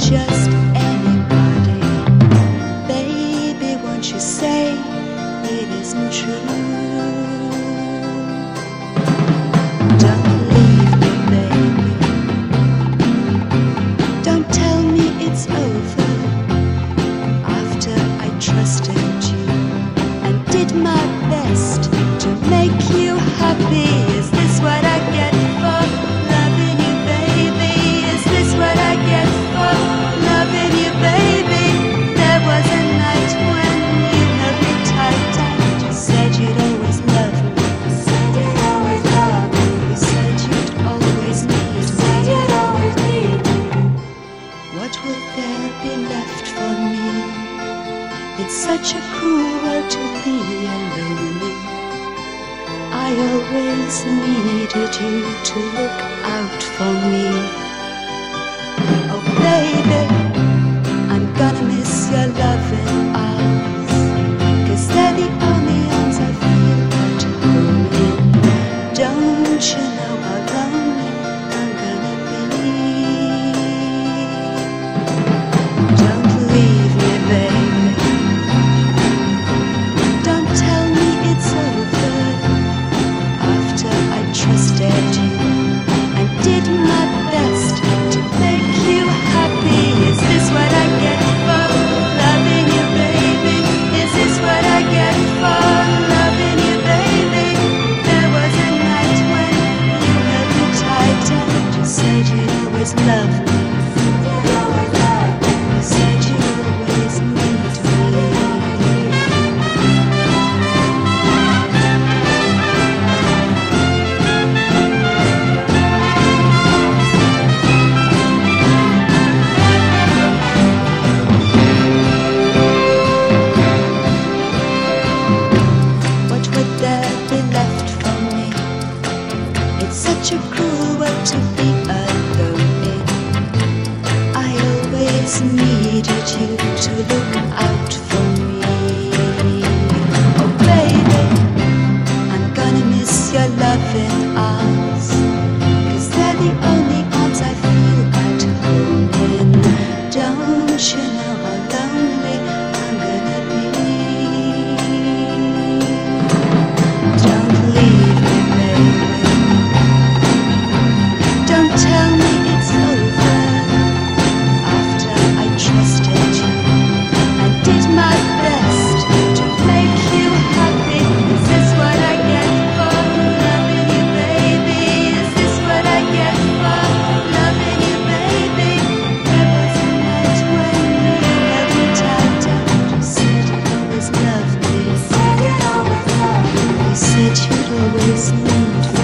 just anybody. Baby, won't you say it isn't true? Don't leave me, baby. Don't tell me it's over after I trusted you and did my best to make you happy. Is this what I get for loving you, baby? Is this what I get for loving you, baby? There was a night when you held me tight and you said you'd always love me. You said you'd always love me. You said you'd always need me. Said you'd always need me. What would there be left for me? It's such a cruel world to be alone in. I always needed you to look out for me. Oh baby, I'm gonna miss your loving arms, 'cause they're the only arms I feel at home in. Don't you know how lonely I'm gonna be? Don't leave me, baby. Don't tell me it's over after I trusted you and did my best to make you happy. Is this what I get for loving you, baby? Is this what I get for loving you, baby? There was a night when you held me tight and you said you'd always love me. You said you'd always need me. What would there be left for me? It's such a cruel world to be alone in. I always needed you to look out for me. Oh baby, I'm gonna miss your loving arms, 'cause they're the only arms I feel at home in. Don't you know how lonely I'm gonna be? Don't leave me, baby. Don't tell me it's over after I trusted you and did my best to make you happy. Is this what I get for loving you, baby? Is this what I get for loving you, baby? There was a night when you held me tight and you said you'd always love me. You said you'd always love me. You said you'd always need me.